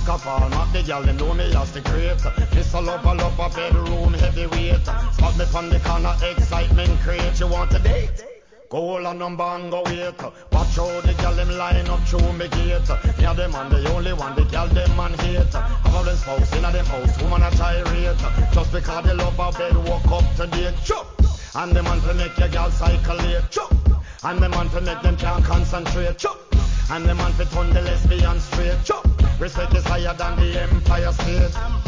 a format. The girl them know me as the great. Miss a love a bedroom heavyweight. Spot me from the corner, excitement create. You want a date? Call a number and go wait. Watch how the girl them line up through me gate. Me a them man the only one the girl them man hate. Have all them spouse in a them house, woman a gyrate. Just because they love a bed, walk up to date. Chop. And the man to make your girl cyclate. Chop. And the man to make them can't concentrate. Chop. And the man to turn the lesbian straight. Chop. Respect is higher than the Empire State.